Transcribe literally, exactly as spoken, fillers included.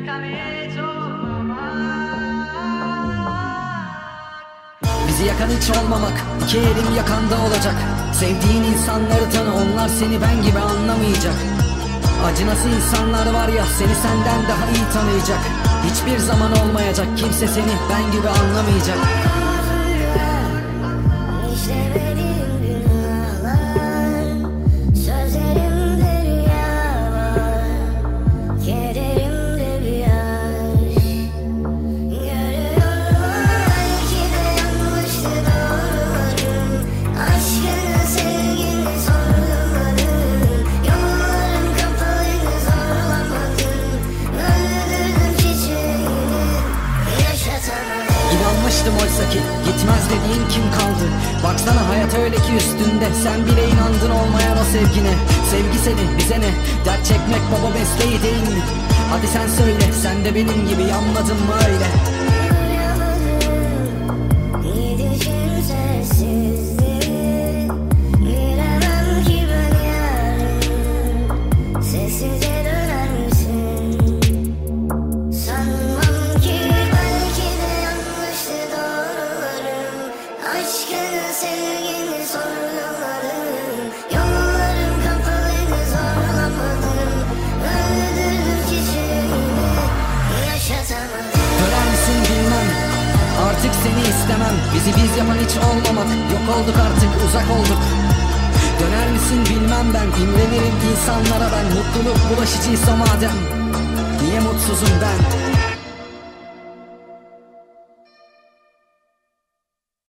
yakan hiç olmamak. Bizi yakan hiç olmamak, iki elim yakanda olacak. Sevdiğin insanları tanı, onlar seni ben gibi anlamayacak. Acınası insanlar var ya, seni senden daha iyi tanıyacak. Hiçbir zaman olmayacak, kimse seni ben gibi anlamayacak. İnanmıştım oysa ki gitmez dediğin kim kaldı? Baksana hayat öyle ki üstünde, sen bile inandın olmayan o sevgine. Sevgi senin, bize ne? Dert çekmek baba mesleği değil mi? Hadi sen söyle, sen de benim gibi yanmadın mı öyle? Aşkını sevgini sorguladım. Yollarım kapalıydı, zorlamadım. Öldürdüm çiçeğimi, yaşatamadım. Görer misin bilmem, artık seni istemem. Bizi biz yapan hiç olmamak, yok olduk artık, uzak olduk. Döner misin bilmem ben, imrenirim insanlara ben. Mutluluk bulaşıcıysa madem, niye mutsuzum ben?